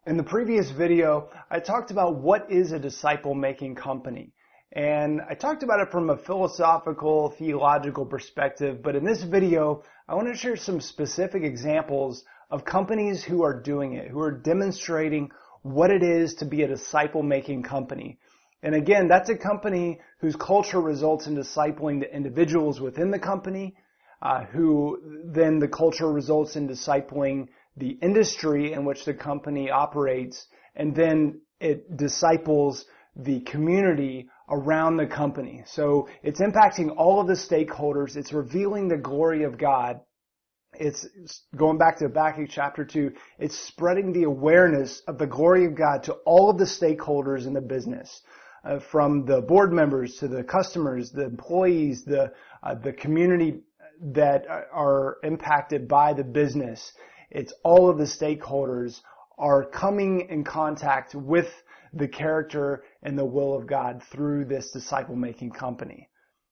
In the previous video, I talked about what is a disciple-making company. And I talked about it from a philosophical, theological perspective, but in this video, I want to share some specific examples of companies who are doing it, who are demonstrating what it is to be a disciple-making company. And again, that's a company whose culture results in discipling the individuals within the company, who then the culture results in discipling the industry in which the company operates, and then it disciples the community around the company. So it's impacting all of the stakeholders. It's revealing the glory of God. It's going back to Habakkuk chapter 2. It's spreading the awareness of the glory of God to all of the stakeholders in the business, from the board members to the customers, the employees, the community that are impacted by the business. It's all of the stakeholders are coming in contact with the character and the will of God through this disciple-making company.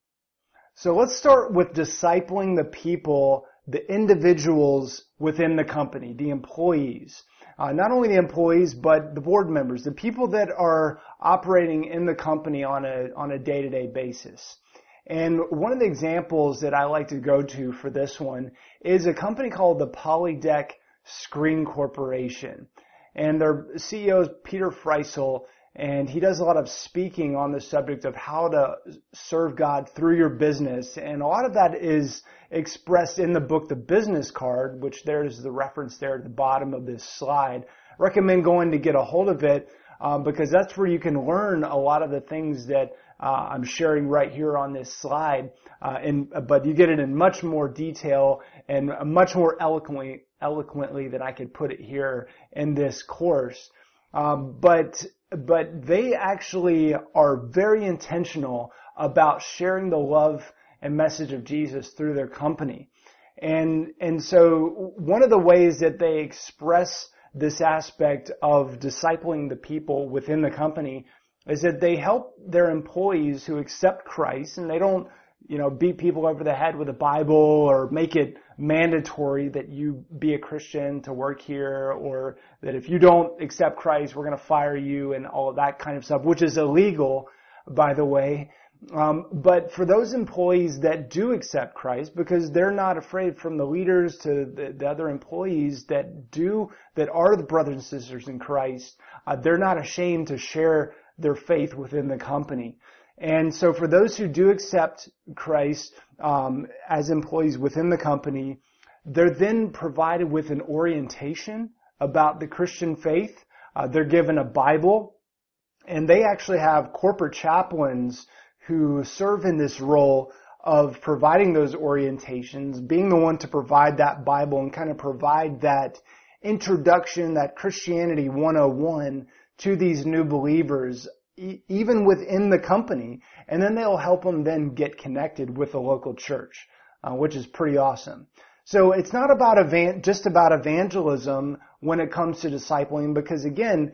So let's start with discipling the people, the individuals within the company, the employees. Not only the employees, but the board members, the people that are operating in the company on a day-to-day basis. And one of the examples that I like to go to for this one is a company called the Polydeck Screen Corporation. And their CEO is Peter Freisel, and he does a lot of speaking on the subject of how to serve God through your business. And a lot of that is expressed in the book, The Business Card, which there's the reference there at the bottom of this slide. I recommend going to get a hold of it because that's where you can learn a lot of the things that I'm sharing right here on this slide, but you get it in much more detail and much more eloquently than I could put it here in this course. But they actually are very intentional about sharing the love and message of Jesus through their company. And so one of the ways that they express this aspect of discipling the people within the company is that they help their employees who accept Christ, and they don't, beat people over the head with a Bible or make it mandatory that you be a Christian to work here, or that if you don't accept Christ, we're going to fire you and all of that kind of stuff, which is illegal, by the way. But for those employees that do accept Christ, because they're not afraid from the leaders to the other employees that are the brothers and sisters in Christ, they're not ashamed to share their faith within the company. And so for those who do accept Christ as employees within the company, they're then provided with an orientation about the Christian faith. They're given a Bible, and they actually have corporate chaplains who serve in this role of providing those orientations, being the one to provide that Bible and kind of provide that introduction, that Christianity 101 to these new believers, even within the company. And then they'll help them then get connected with the local church, which is pretty awesome. So it's not about just about evangelism when it comes to discipling, because again,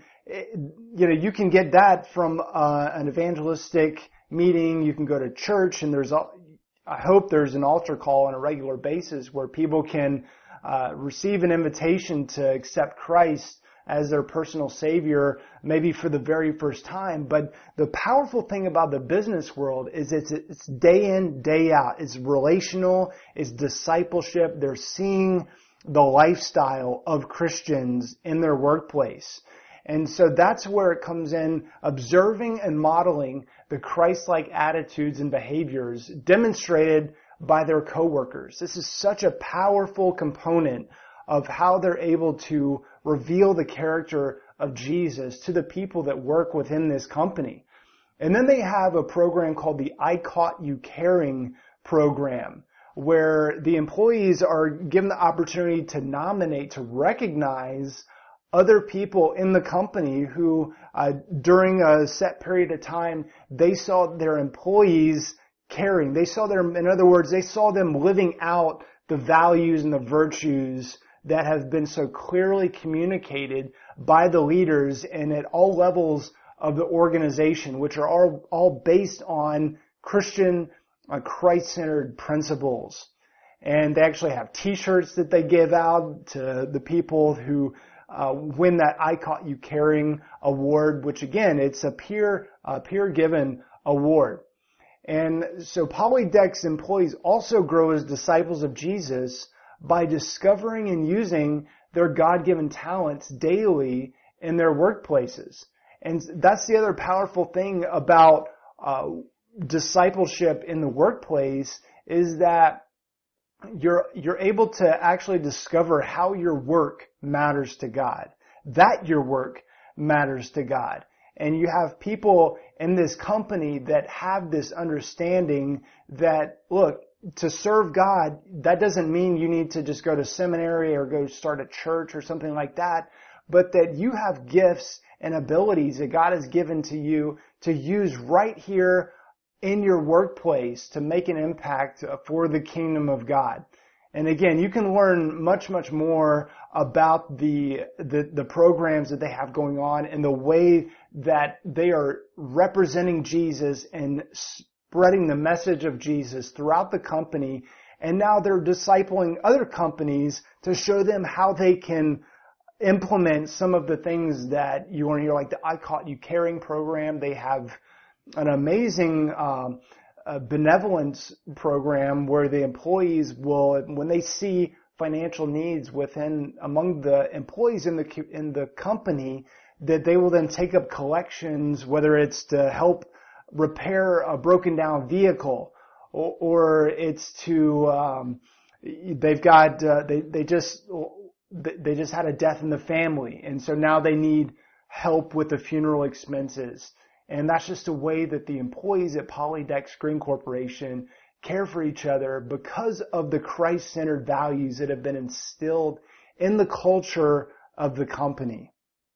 you can get that from an evangelistic meeting. You can go to church, and I hope there's an altar call on a regular basis where people can receive an invitation to accept Christ as their personal Savior, maybe for the very first time. But the powerful thing about the business world is it's day in, day out. It's relational. It's discipleship. They're seeing the lifestyle of Christians in their workplace. And so that's where it comes in, observing and modeling the Christ-like attitudes and behaviors demonstrated by their coworkers. This is such a powerful component of how they're able to reveal the character of Jesus to the people that work within this company. And then they have a program called the I Caught You Caring program, where the employees are given the opportunity to nominate, to recognize other people in the company who, during a set period of time, they saw their employees caring. In other words, they saw them living out the values and the virtues that have been so clearly communicated by the leaders and at all levels of the organization, which are all based on Christian, Christ-centered principles. And they actually have T-shirts that they give out to the people who win that I Caught You Caring award, which again, it's a peer given award. And so Polydex employees also grow as disciples of Jesus by discovering and using their God-given talents daily in their workplaces. And that's the other powerful thing about discipleship in the workplace, is that you're able to actually discover how your work matters to God, that your work matters to God. And you have people in this company that have this understanding that, look, to serve God, that doesn't mean you need to just go to seminary or go start a church or something like that, but that you have gifts and abilities that God has given to you to use right here in your workplace to make an impact for the kingdom of God. And again, you can learn much, much more about the programs that they have going on and the way that they are representing Jesus and spreading the message of Jesus throughout the company. And now they're discipling other companies to show them how they can implement some of the things that you want to hear, like the I Caught You Caring program. They have an amazing benevolence program where the employees will, when they see financial needs among the employees in the company, that they will then take up collections, whether it's to help repair a broken down vehicle, or it's to they just had a death in the family, and so now they need help with the funeral expenses. And that's just a way that the employees at Polydex Screen Corporation care for each other because of the Christ-centered values that have been instilled in the culture of the company.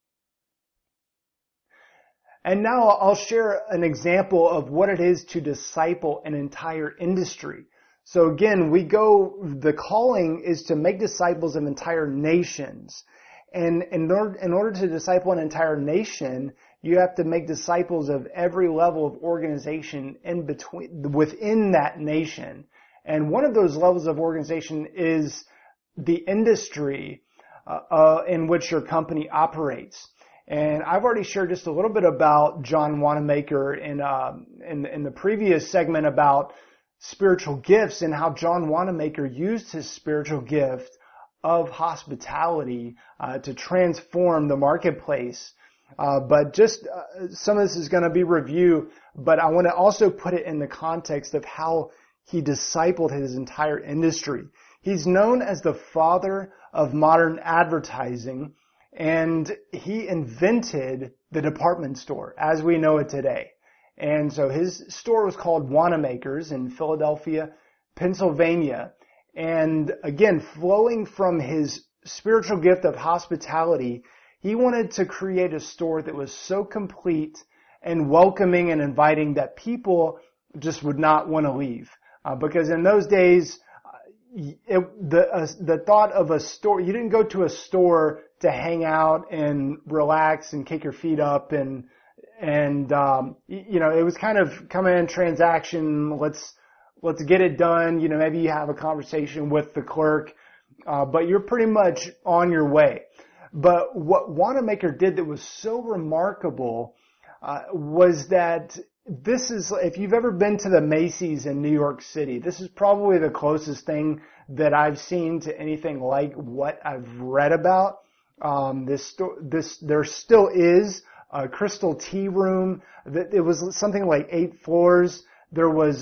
And now I'll share an example of what it is to disciple an entire industry. So again, the calling is to make disciples of entire nations. And in order to disciple an entire nation, you have to make disciples of every level of organization within that nation. And one of those levels of organization is the industry in which your company operates. And I've already shared just a little bit about John Wanamaker in the previous segment about spiritual gifts and how John Wanamaker used his spiritual gift of hospitality to transform the marketplace. But just some of this is going to be review, but I want to also put it in the context of how he discipled his entire industry. He's known as the father of modern advertising, and he invented the department store as we know it today. And so his store was called Wanamaker's in Philadelphia, Pennsylvania. And again, flowing from his spiritual gift of hospitality, he wanted to create a store that was so complete and welcoming and inviting that people just would not want to leave. Because in those days, the thought of a store, you didn't go to a store to hang out and relax and kick your feet up and it was kind of come in, transaction, let's get it done. Maybe you have a conversation with the clerk, but you're pretty much on your way. But what Wanamaker did that was so remarkable was that if you've ever been to the Macy's in New York City, this is probably the closest thing that I've seen to anything like what I've read about. There still is a Crystal Tea Room. It was something like 8 floors. There was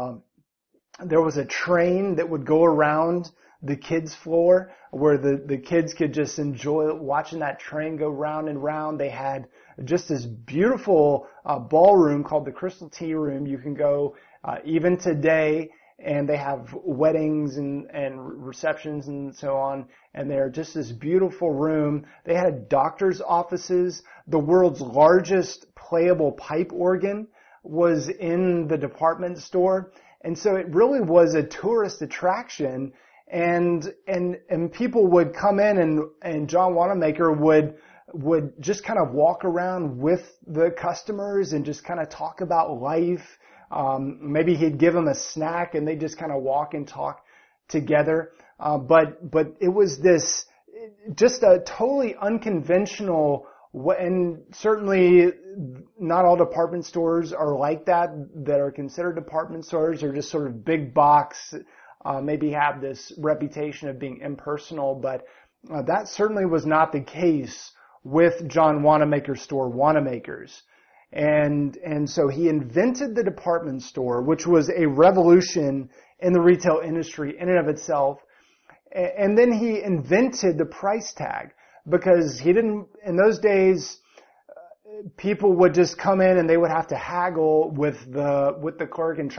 a train that would go around the kids' floor where the kids could just enjoy watching that train go round and round. They had just this beautiful ballroom called the Crystal Tea Room. You can go even today, and they have weddings and receptions and so on, and they're just this beautiful room. They had doctor's offices. The world's largest playable pipe organ was in the department store. And so it really was a tourist attraction, and people would come in, and John Wanamaker would just kind of walk around with the customers and just kind of talk about life. Maybe he'd give them a snack and they just kind of walk and talk together. But it was just a totally unconventional, and certainly not all department stores are like that are considered department stores, or just sort of big box, maybe have this reputation of being impersonal, but that certainly was not the case with John Wanamaker's store, Wanamaker's. And so he invented the department store, which was a revolution in the retail industry in and of itself. And then he invented the price tag, because he didn't, in those days, people would just come in and they would have to haggle with the clerk and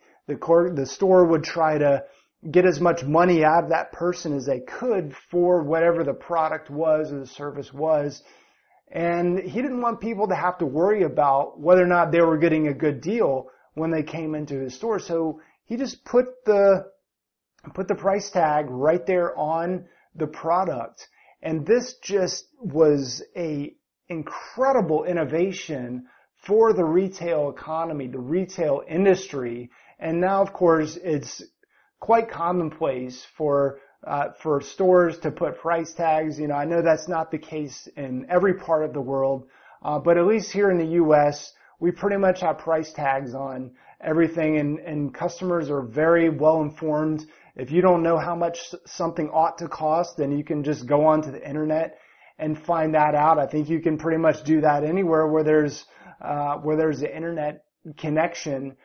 the store would try to get as much money out of that person as they could for whatever the product was or the service was. And he didn't want people to have to worry about whether or not they were getting a good deal when they came into his store. So he just put the price tag right there on the product. And this just was a incredible innovation for the retail economy, the retail industry. And now, of course, it's quite commonplace for stores to put price tags. You know, I know that's not the case in every part of the world, but at least here in the U.S., we pretty much have price tags on everything, and customers are very well informed. If you don't know how much something ought to cost, then you can just go onto the internet and find that out. I think you can pretty much do that anywhere where there's an internet connection.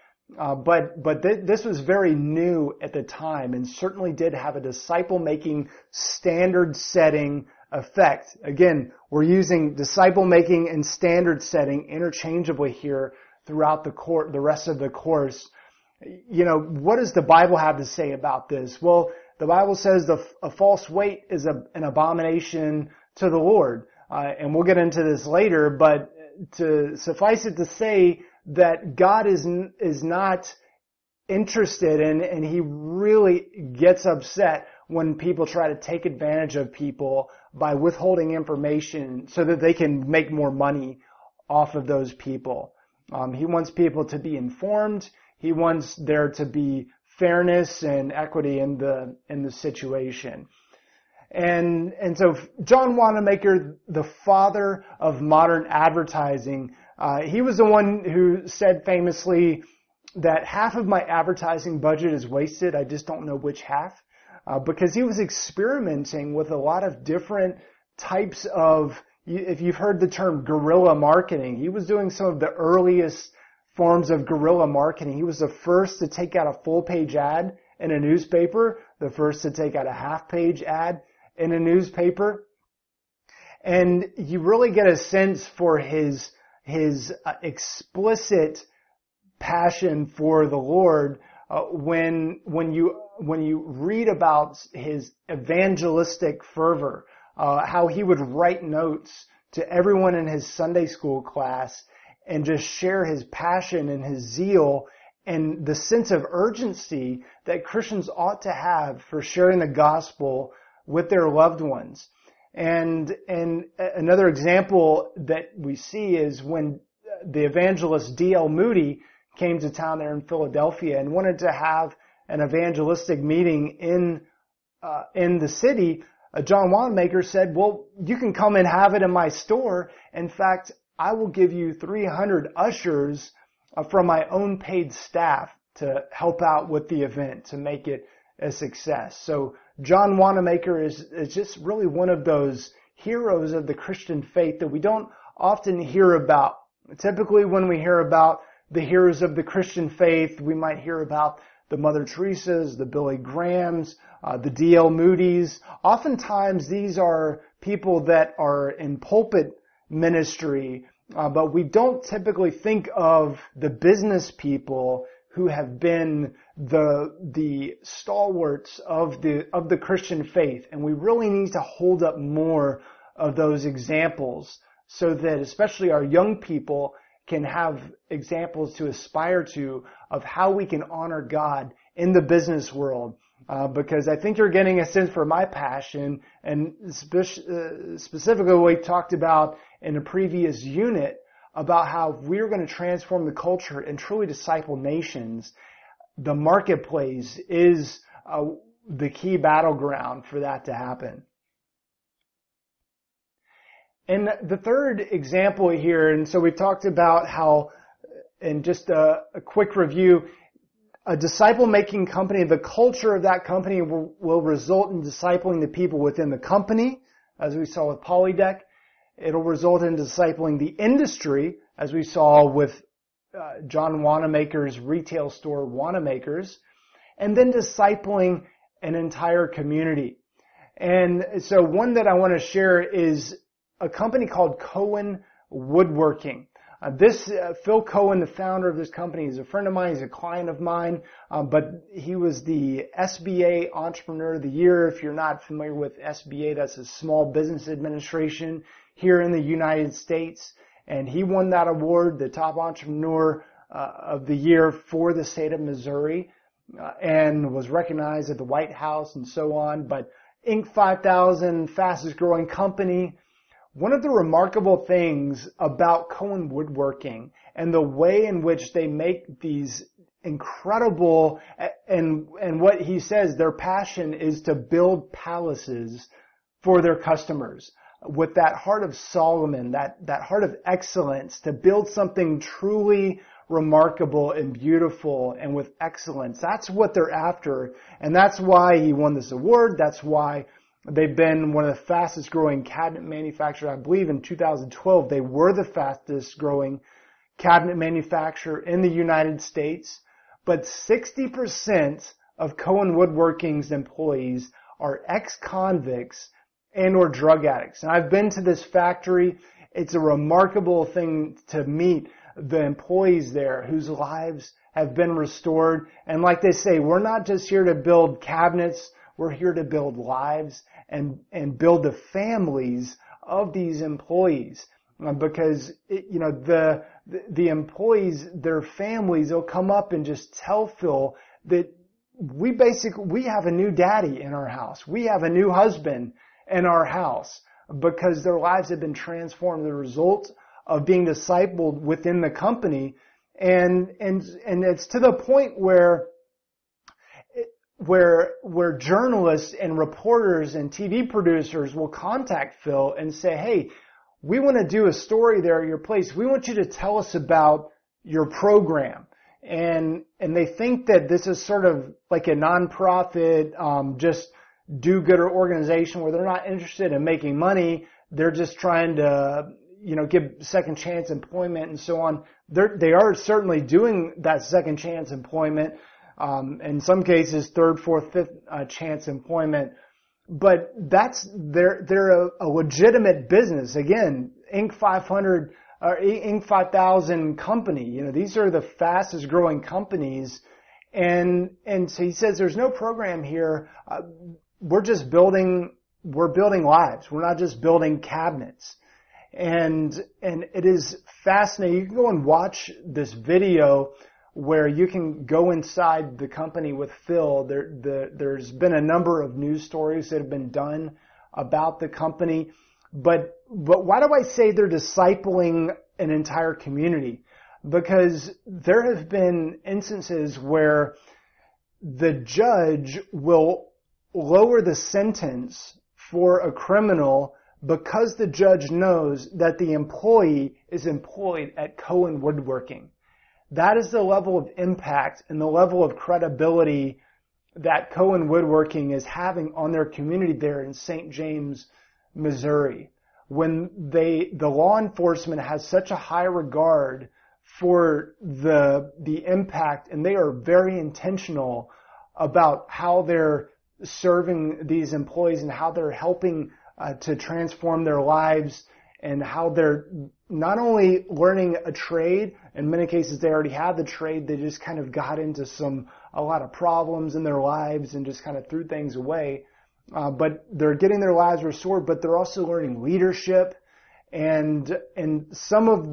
But this was very new at the time, and certainly did have a disciple-making, standard-setting effect. Again, we're using disciple-making and standard-setting interchangeably here throughout the rest of the course. You know, what does the Bible have to say about this? Well, the Bible says a false weight is an abomination to the Lord. And we'll get into this later, but to suffice it to say that God is not interested in, and He really gets upset when people try to take advantage of people by withholding information so that they can make more money off of those people. He wants people to be informed. He wants there to be fairness and equity in the situation. And so John Wanamaker, the father of modern advertising, he was the one who said famously that half of my advertising budget is wasted. I just don't know which half. Because he was experimenting with a lot of different types of, if you've heard the term guerrilla marketing, he was doing some of the earliest forms of guerrilla marketing. He was the first to take out a full-page ad in a newspaper, the first to take out a half-page ad in a newspaper. And you really get a sense for his explicit passion for the Lord when you read about his evangelistic fervor, how he would write notes to everyone in his Sunday school class and just share his passion and his zeal and the sense of urgency that Christians ought to have for sharing the gospel with their loved ones. And another example that we see is when the evangelist D.L. Moody came to town there in Philadelphia and wanted to have an evangelistic meeting in the city. John Wanamaker said, well, you can come and have it in my store. In fact, I will give you 300 ushers from my own paid staff to help out with the event to make it a success. So John Wanamaker is just really one of those heroes of the Christian faith that we don't often hear about. Typically when we hear about the heroes of the Christian faith, we might hear about the Mother Teresas, the Billy Grahams, the D.L. Moody's. Oftentimes these are people that are in pulpit ministry, but we don't typically think of the business people who have been the stalwarts of the Christian faith. And we really need to hold up more of those examples so that especially our young people can have examples to aspire to of how we can honor God in the business world. Because I think you're getting a sense for my passion, and specifically what we talked about in a previous unit about how we're going to transform the culture and truly disciple nations. The marketplace is the key battleground for that to happen. And the third example here, and so we've talked about how, in just a quick review, a disciple-making company, the culture of that company will result in discipling the people within the company, as we saw with Polydeck. It'll result in discipling the industry, as we saw with John Wanamaker's retail store, Wanamakers, and then discipling an entire community. And so one that I want to share is a company called Cohen Woodworking. Phil Cohen, the founder of this company, is a friend of mine. He's a client of mine, but he was the SBA Entrepreneur of the Year. If you're not familiar with SBA, that's a Small Business Administration here in the United States. And he won that award, the Top Entrepreneur of the Year for the state of Missouri, and was recognized at the White House and so on. But Inc. 5000, fastest growing company. One of the remarkable things about Cohen Woodworking and the way in which they make these incredible, and what he says, their passion is to build palaces for their customers with that heart of Solomon, that heart of excellence, to build something truly remarkable and beautiful and with excellence. That's what they're after, and that's why he won this award. That's why they've been one of the fastest growing cabinet manufacturers. I believe in 2012 they were the fastest growing cabinet manufacturer in the United States. But 60% of Cohen Woodworking's employees are ex-convicts and or drug addicts. And I've been to this factory. It's a remarkable thing to meet the employees there whose lives have been restored. And like they say, we're not just here to build cabinets. We're here to build lives and build the families of these employees. Because, the employees, their families, they'll come up and just tell Phil that we have a new daddy in our house. We have a new husband in our house because their lives have been transformed as a result of being discipled within the company. And it's to the point where journalists and reporters and TV producers will contact Phil and say, hey, we want to do a story there at your place. We want you to tell us about your program. And they think that this is sort of like a nonprofit, just do-gooder organization where they're not interested in making money. They're just trying to, give second chance employment and so on. They are certainly doing that second chance employment. In some cases, third, fourth, fifth chance employment. But they're a legitimate business. Again, Inc. 500, Inc. 5000 company. These are the fastest growing companies. And so he says there's no program here. We're building lives. We're not just building cabinets. And it is fascinating. You can go and watch this video where you can go inside the company with Phil. There's been a number of news stories that have been done about the company. But why do I say they're discipling an entire community? Because there have been instances where the judge will lower the sentence for a criminal because the judge knows that the employee is employed at Cohen Woodworking. That is the level of impact and the level of credibility that Cohen Woodworking is having on their community there in St. James, Missouri. When the law enforcement has such a high regard for the impact, and they are very intentional about how they're serving these employees and how they're helping to transform their lives, and how they're not only learning a trade, in many cases they already have the trade, they just kind of got into a lot of problems in their lives and just kind of threw things away. But they're getting their lives restored, but they're also learning leadership and some of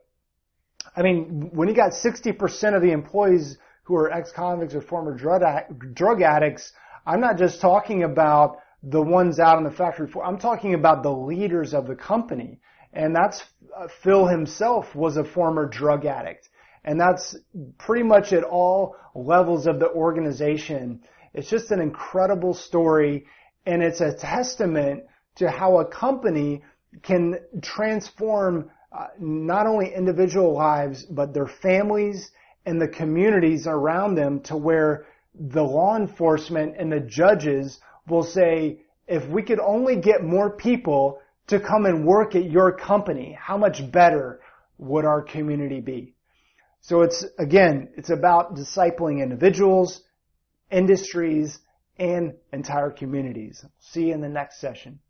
when you got 60% of the employees who are ex-convicts or former drug addicts, I'm not just talking about the ones out on the factory floor. I'm talking about the leaders of the company. And that's Phil himself was a former drug addict. And that's pretty much at all levels of the organization. It's just an incredible story. And it's a testament to how a company can transform not only individual lives, but their families and the communities around them, to where the law enforcement and the judges will say, if we could only get more people to come and work at your company, how much better would our community be? So it's about discipling individuals, industries, and entire communities. See you in the next session.